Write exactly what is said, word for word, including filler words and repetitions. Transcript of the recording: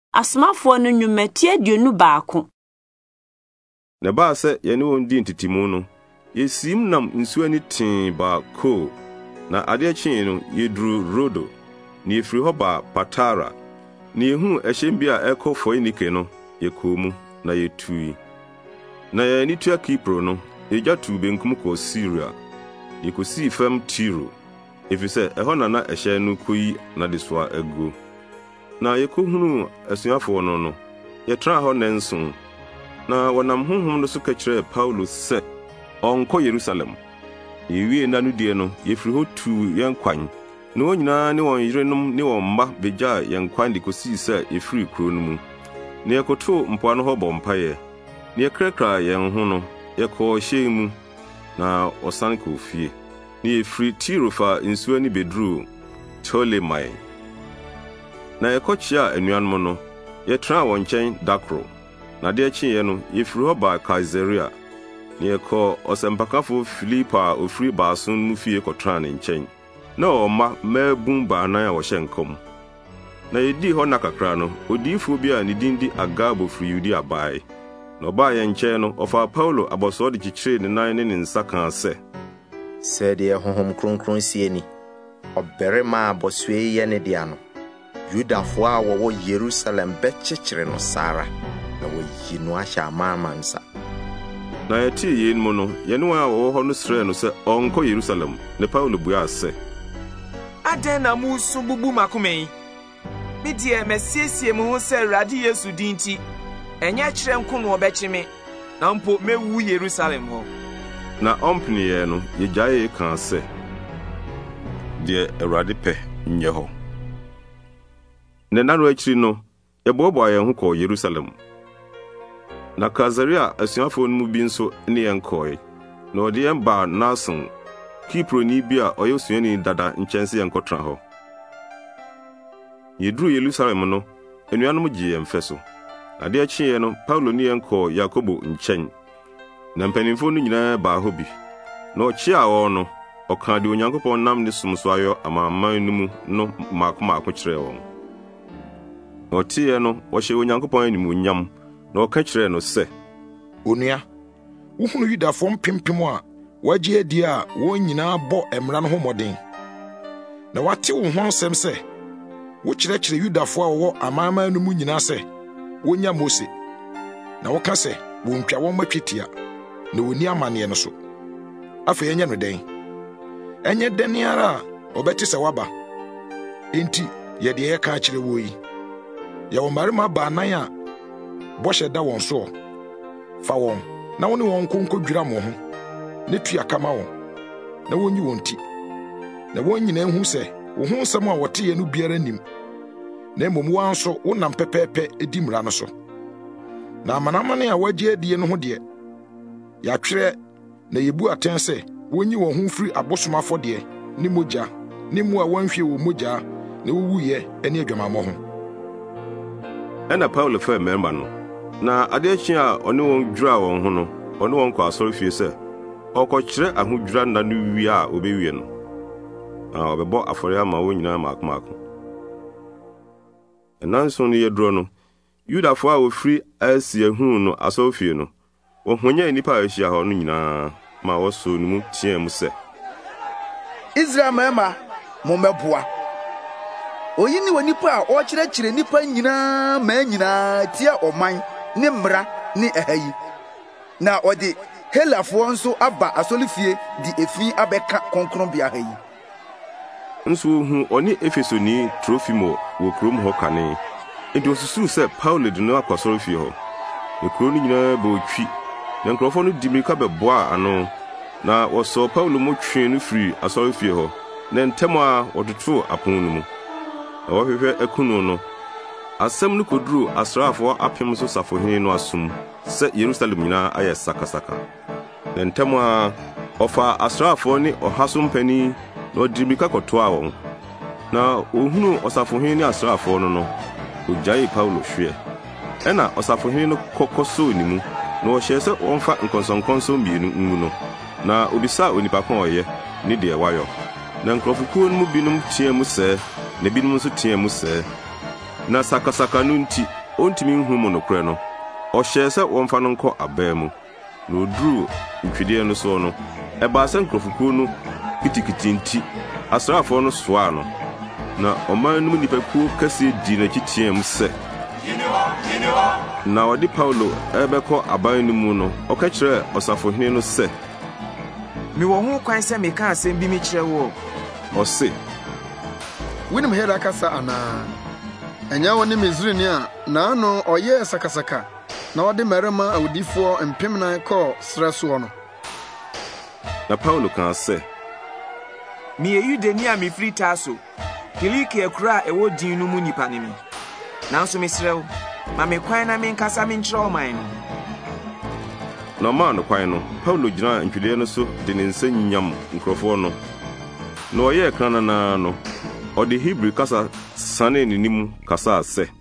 Asomafo no nnwumati aduonu baako. Na ba se ye ne won di ntitimu no, yesim nam nsu ani tin ba ko, na ade akyin no yedru Rodo, na yefiri hɔ ba Patara, na yehu ehyem bi a ɛkɔ Foinike no, yekomu na yetui. Na ye ni tua Kipro no, yegyatu benkum kɔ Syria, yekosi fam Tiro, efisɛ ɛhɔ na na ɛhyɛ no koyi na de soa agu. Na yekohunu asuafo no no, yetra hɔ nanson. Na wɔnam honhom no so ka kyerɛ Paulo sɛ ɔnkɔ Yerusalem. Yewie na no die no, yefiri hɔ tu yɛn kwan. Na wɔn nyinaa ne wɔn yerenom ne wɔn mma begya yɛn kwan de kosii sɛ yefiri kuro no mu. Na yɛkoto mpoano hɔ bɔ mpaeɛ. Na yɛkrakra yɛn ho no, yɛkɔɔ hyɛn mu, na ɔsan kɔ fie. Na yefiri Tiro fa nsuo ani beduru Ptolemai. Na yɛkɔkyia anuanom no, yɛtena wɔn nkyɛn dakoro. Na de akyiye no, yefiri hɔ ba Kaesarea. Na yɛkɔ ɔsɛmpakafo Filipa a ofiri baason mu fie kɔtraa ne nkyɛn. Na ɔma mabun baanan a wɔhyɛ nkɔm. Na yedi hɔ na kakra no, odiyifo bi a ne din di Agabo firi Yudea bae. Na ɔbaa yɛn nkyɛn no, ɔfa Paulo abɔsɔ de kyikyire ne nan ne ne nsa kaa sɛ, sɛ deɛ honhom kronkron sie ni, ɔbarima abɔsoe yɛ ne dea no, Yudafo a wɔwɔ Yerusalem bɛkyekyere no sara, na wɔyi no ahyɛ amanaman nsa. Na yɛtee yɛn mu no, yɛne wɔn a wɔwɔ hɔ no srɛɛ no sɛ ɔnkɔ Yerusalem. Ne Paulo buaa sɛ, adɛn na musu bubu makoma yi? Me deɛ masiesie me ho sɛ Awurade Yesu din nti, ɛnyɛ kyerɛ nko na ɔbɛkye me, na mpo mewu Yerusalem hɔ. Na ɔmpeneyɛ no, yɛgyae kaa sɛ, deɛ Awurade pɛ nyɛ hɔ. Ne naro akyiri no, yɛboaboa yɛn ho kɔɔ Yerusalem. Na Kaesarea asuafo no mu bi nso ne yɛn kɔe. Na ɔde yɛn baa Nason, Kiproni bi a ɔyɛ osuani dada nkyɛn sɛ yɛn kɔtena hɔ. Yɛduru Yerusalem no, anuanom gye yɛn fɛ so. Ade akyiɛ no, Paulo ne yɛn kɔɔ Yakobo nkyɛn. Na mpanimfo no nyinaa baa hɔ bi. Na ɔkyea wɔn no, ɔkaa de Onyankopɔn nam ne som so ayɔ amanaman no mu no maako maako kyerɛɛ wɔn. Na ɔteɛ no, wɔhyɛ Onyankopɔn animuonyam, na ɔka kyerɛɛ no sɛ, onua, wohunu Yudafo mpempem a wɔagye adi a wɔn nyinaa bɔ mmara no ho mmɔden. Na wɔate wo ho nsɛm sɛ wokyerɛkyerɛ Yudafo a wɔwɔ amanaman no mu nyinaa sɛ wonya Mose, na wɔka sɛ wɔntwa wɔn matwetia na wɔnni amanneɛ no so. Afei ɛnyɛ no dɛn? Ɛnyɛ dɛn ara a ɔbɛte sɛ waba. Enti yɛde yɛka akyerɛ wo yi, yɛwɔ mmarima baanan a bɔhyɛ da wɔn so. Fa wɔn na wo ne wɔn nkɔnkɔdwira mo ho, ne tua kama wɔn, na wonyi wɔn ti. Na wɔn nyinaa hu sɛ wo ho nsɛm a wɔteyɛ no biara nim, na mmom wɔn nso wonam pɛpɛɛpɛ edi mmara no so. Na amanamane a wɔagye adie no ho deɛ, yɛatwerɛ na yɛbu atɛn sɛ wonyi wɔn ho mfiri abosom afɔdeɛ ne mogya ne mu a wɔnhwie wɔ mogya na wowuyɛ ne adwamammɔ ho. Ɛna Paulo fɛ mmarima no, na ade akyi a ɔne wɔn dwiraa wɔn ho no, ɔne wɔn kɔ asɔre fie sɛ ɔkɔkyerɛ ahodwira nna no wie a obewie no. Na ɔbɛbɔ afɔre ama wɔn nyinaa maako maako. Ɛnanson no yɛduro no, Yudafo a wofiri Asia huu no asɔre fie no, wɔhonyɛ nnipa a ahyia hɔ no nyinaa, ma wɔsɔ no mu teɛ mu sɛ, Israel mmarima, mommɛboa. Oyi ne wonipa a ɔkyerɛkyerɛ nipa nyinaa ma nyinaa tia ɔman ne mmara ne ɛha yi. Na ɔde Helafoɔ nso aba asɔrefie de efi abɛka kronkronbea ha yi. Nso hu ɔne Efesoni Trofimo wɔ kurom hɔ kane. Enti osusuw sɛ Paulo de no akɔ asɔrefie hɔ. Ekuro no nyinaa bɔ otwi, na nkurɔfo no di mirika bɛboa ano. Na wɔsɔ Paulo mo twe no firi asɔrefie hɔ, na ntɛm a wɔtoto apon no mu. Na wɔhwehwɛ akunu no, asɛm no koduru asraafoɔ apem so safohene no asom sɛ Yerusalem nyinaa ayɛ sakasaka. Na ntɛm a ɔfa asraafoɔ ne ɔha so mpani na ɔde mirika kɔtoaa wɔn. Na ohunu ɔsafohene ne asraafoɔ no no, ogyae Paulo hwɛ. Ɛna ɔsafohene no kɔkɔsoo ne mu, na ɔhyɛ sɛ wɔmfa nkɔnsɔnkɔnsɔn mmienu ngu no. Na obisaa onipa ko ɔyɛ ne deɛ wayɔ. Na nkurɔfokuo no mu binom teɛ mu sɛ, na binom nso teɛ mu sɛ. Na sakasaka no nti, ontimi nhu mu nokore no ɔhyɛɛ sɛ wɔmfa no nkɔ abaa mu na oduru ntwidie no so no ɛbaa sɛ nkurɔfokuo no kitikiti nti asraafoɔ no soaa no na ɔman no mu nnipakuo kɛseɛ di n'akyi teɛm sɛ na ɔde Paulo ɛbɛkɔ aban no mu no ɔka kyerɛɛ ɔsafohene no sɛ mewɔ ho kwan sɛ meka asɛm bi mekyerɛ wo ɔse wonim Hera kasa anaa ɛnyɛ wo ne Misrini a naano ɔyɛɛ sakasaka na ɔde mmarima awudifoɔ mpem nan kɔɔ serɛ soɔ no. Na Paulo kaa sɛ meyɛ Yudani a mefiri Tarso Kilikia kura a ɛwɔ din no mu nipa ne me nanso mesrɛ wo ma me kwan na menkasa menkyerɛ ɔman no. Na ɔmaa no kwan no Paulo gyina ntwidie no so de ne nsa nyam nkurɔfoɔ no na ɔyɛɛ kra nanaa no ɔde Hebrew kasa sane n'anim kasaa sɛ